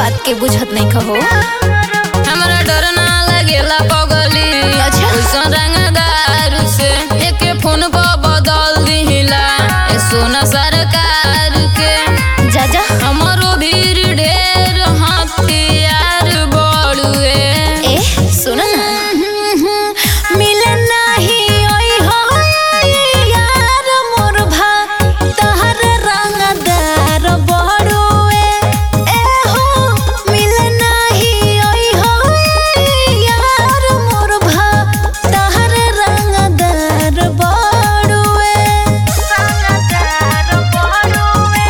बात के बुझत नहीं कहो। हमरा डर ना लगेला पगली, अच्छा रंगदार से एक फोन पर बदल दिहिला ए सोना सरकार के। जा जा हमरो भीड़ ढेर हथियार बड़ुए। ए सुन ना मिले नहीं ओई हो यार मोर भा तहर रंगदार बड़ुए। ए हो मिले नहीं ओई हो यार मोर भा तहर रंगदार बड़ुए। रंगदार बड़ुए,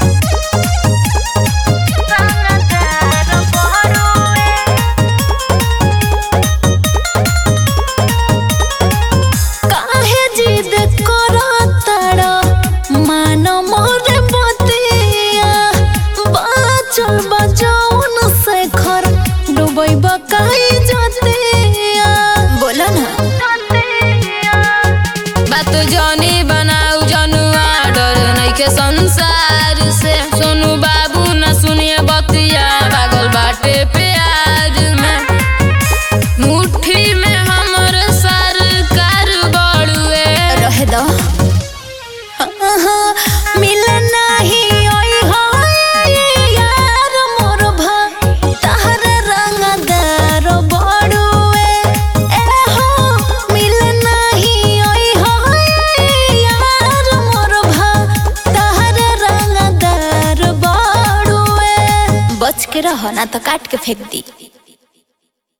रंगदार बड़ुए। काहे जिद करतड़ मान मोरे बतिया, बाचल बजौन से घर डूबैब काई जतिया। बोला ना बात जानी बनाऊ जनुआ, डर नइखे संसार से। सोनू बाबू न सुनिए बतिया, पागल बाटे प्यार में। मुट्ठी में हमर सरकार बड़ुए। रहे दो मिले नहीं ओई हो यार मोर भा तहर रंगदार बड़ुए। ए हो मिले नहीं ओई हो यार मोर भा तहर रंगदार बड़ुए। बच के रहो ना तो काट के फेंक दी।